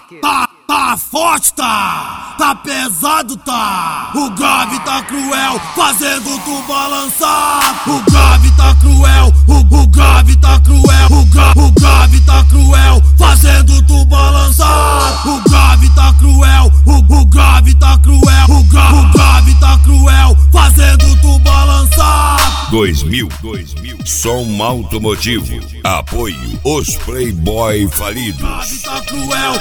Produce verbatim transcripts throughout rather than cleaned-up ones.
Tá, tá forte, tá, tá pesado, tá. O grave tá cruel, fazendo tu balançar. O grave tá cruel, o, o grave tá cruel. O, gra, o grave tá cruel, fazendo tu balançar. O grave tá cruel, o, o grave tá cruel. O, gra, o grave tá cruel, fazendo tu balançar. dois mil, dois mil, som automotivo, apoio os Playboy falidos. O grave tá cruel.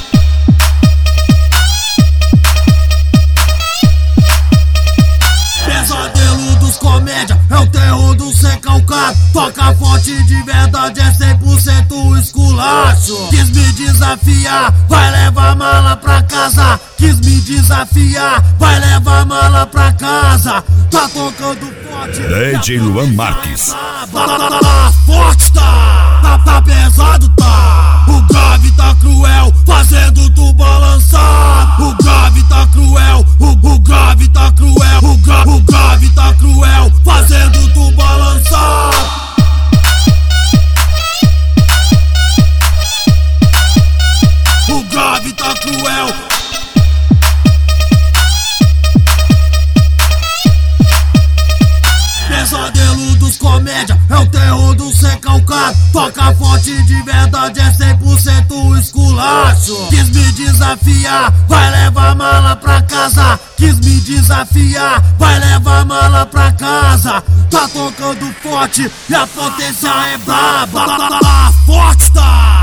Pesadelo dos comédia, é o terror do ser calcado. Toca forte de verdade, é cem por cento esculacho. Quis me desafiar, vai levar mala pra casa. Quis me desafiar, vai levar mala pra casa. Tá tocando forte, D J Luan Marques. Tá, tá, tá, tá forte, tá, tá, tá pesado, tá. O grave tá cruel, fazendo tu balançar. O grave tá cruel, o, o grave tá cruel. O, gra, o grave tá cruel, fazendo tu balançar. O grave tá cruel. Pesadelo dos comédia, é o terror do ser calcado. Toca forte de verdade, é cem por cento esculacho. Quis me desafiar, vai levar mala pra casa. Quis me desafiar, vai levar mala pra casa. Tá tocando forte e a potência é braba. Tá, tá, tá forte, tá.